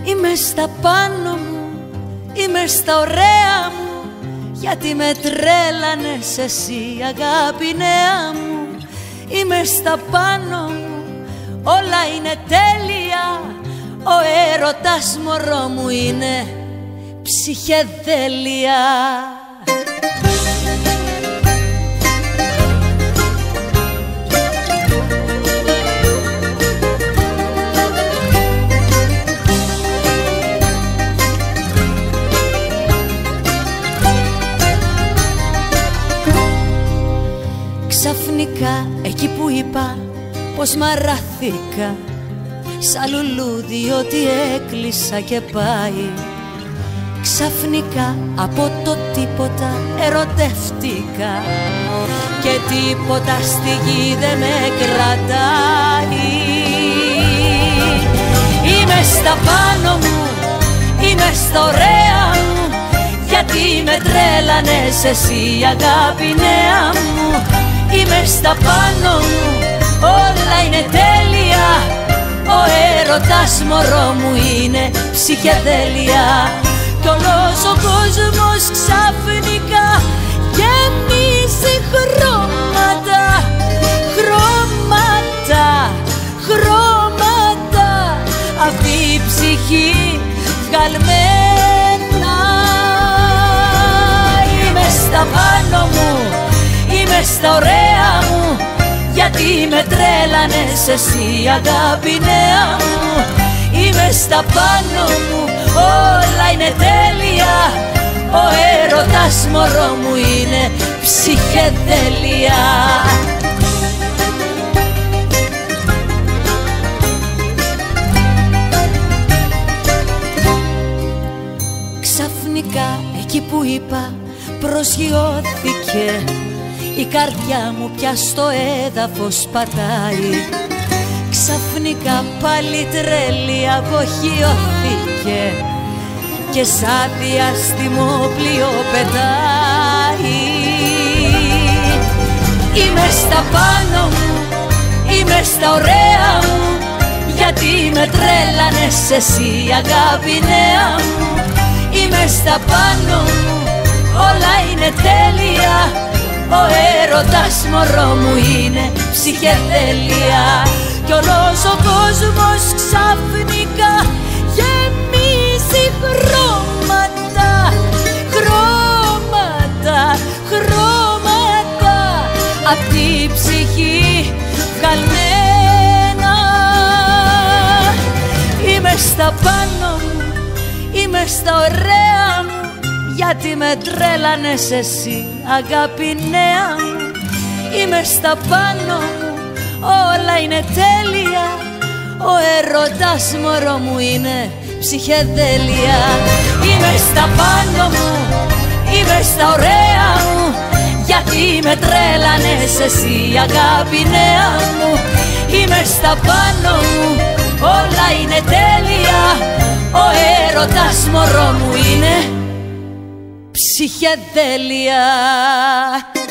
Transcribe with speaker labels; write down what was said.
Speaker 1: Είμαι στα πάνω μου, είμαι στα ωραία μου, γιατί με τρέλανες εσύ αγάπη νέα μου. Είμαι στα πάνω μου, όλα είναι τέλεια, ο έρωτας μωρό μου είναι ψυχεδέλεια. Ξαφνικά εκεί που είπα πως μαράθηκα, σαν λουλούδι ότι έκλεισα και πάει. Ξαφνικά από το τίποτα ερωτεύτηκα και τίποτα στη γη δεν με κρατάει. Είμαι στα πάνω μου, είμαι στα ωραία μου, γιατί με τρέλανες εσύ αγάπη νέα μου. Είμαι στα πάνω μου, όλα είναι τέλεια, ο έρωτας μωρό μου είναι ψυχεδέλεια. Κι όλος ο κόσμος ξαφνικά γεμίζει χρώματα, χρώματα, χρώματα, αυτή η ψυχή βγαλμένα. Είμαι στα πάνω μου, είμαι στα ωραία μου, γιατί με τρέλανες εσύ αγάπη νέα μου. Είμαι στα πάνω μου, όλα είναι τέλεια, ο έρωτας μωρό μου είναι ψυχεδέλεια. Ξαφνικά εκεί που είπα προσγειώθηκε, η καρδιά μου πια στο έδαφος πατάει. Ξαφνικά πάλι τρέλη αποχειώθηκε και σαν διάστημο πλοίο πετάει. Είμαι στα πάνω μου, είμαι στα ωραία μου, γιατί με τρέλανες εσύ αγάπη νέα μου. Είμαι στα πάνω μου, όλα είναι τέλεια, ο έρωτας μωρό μου είναι ψυχεδέλεια. Κι όλος ο κόσμος ξαφνικά γεμίζει χρώματα, χρώματα, χρώματα, αυτή η ψυχή βγαλμένα. Είμαι στα πάνω μου, είμαι στα ωραία μου, γιατί με τρέλανες εσύ αγάπη νέα μου. Είμαι στα πάνω μου, όλα είναι τέλεια, ο έρωτας μωρό μου είναι ψυχεδέλεια. Είμαι στα πάνω μου, είμαι στα ωραία μου, γιατί με τρέλανες εσύ αγάπη νέα μου. Είμαι στα πάνω μου, όλα είναι τέλεια, ο έρωτας μωρό μου είναι ψυχεδέλεια.